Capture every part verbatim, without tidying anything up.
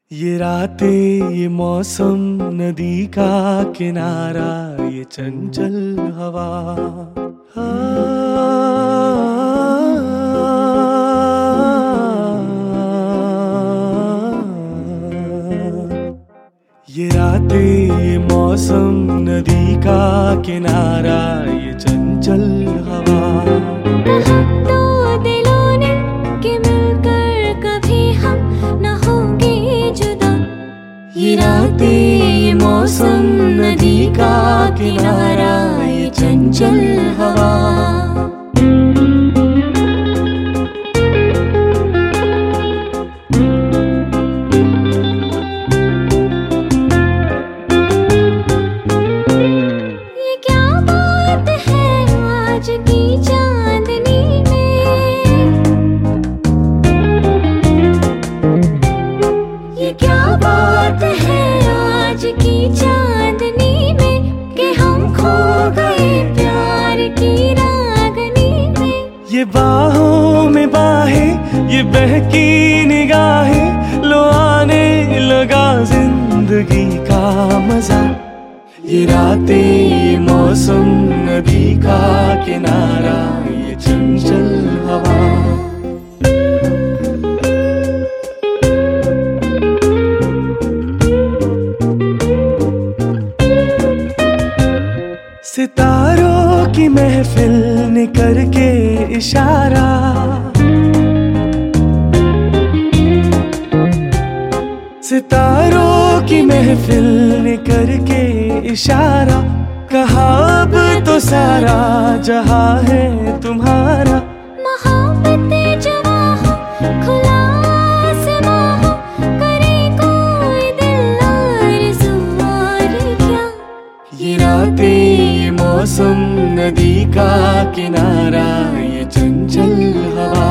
ये रातें, ये मौसम, नदी का किनारा, ये चंचल हवा, ये रातें, ये मौसम, नदी का किनारा, ये चंचल हवा। कहा तो दिलों ने कि मिलकर कभी हम न होंगे जुदा। ये रातें, ये मौसम, नदी का किनारा, ये चंचल हवा। ये क्या बात है आज की चांदनी में, ये क्या बात है आज की चांदनी में कि हम खो गए प्यार की रागनी में। ये बाहों में बाहें, ये बहकी निगाहें, लो आने लगा जिंदगी का मजा। ये रातें, ये मौसम, नदी का किनारा, ये चंचल हवा। सितारों की महफिल ने करके इशारा, सितारों की महफिल ने करके इशारा, कहा अब तो सारा जहां है तुम्हारा। मोहब्बतें जवां हो, खुला आसमां हो, करे कोई दिल आरज़ू और क्या। ये रातें, ये मौसम, नदी का किनारा, ये चंचल हवा।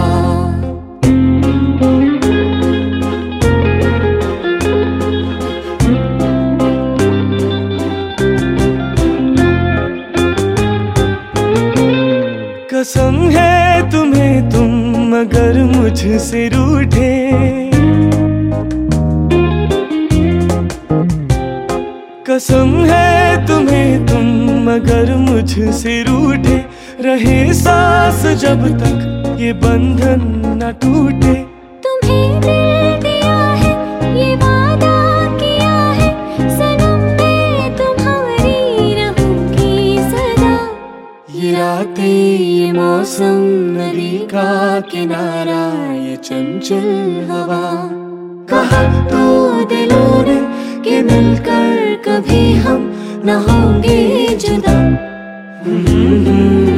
कसम है तुम्हें तुम मगर मुझसे रूठे, कसम है तुम्हें तुम मगर मुझसे रूठे, रहे सांस जब तक ये बंधन न टूटे। तुम्हें दिल दिया है, ये वादा किया है, सनम मैं तुम्हारी रहूंगी सदा। ये रातें, ये मौसम, नदी का किनारा, ये चंचल हवा। कहा तो दिलों ने कि मिलकर कभी हम न होंगे जुदा।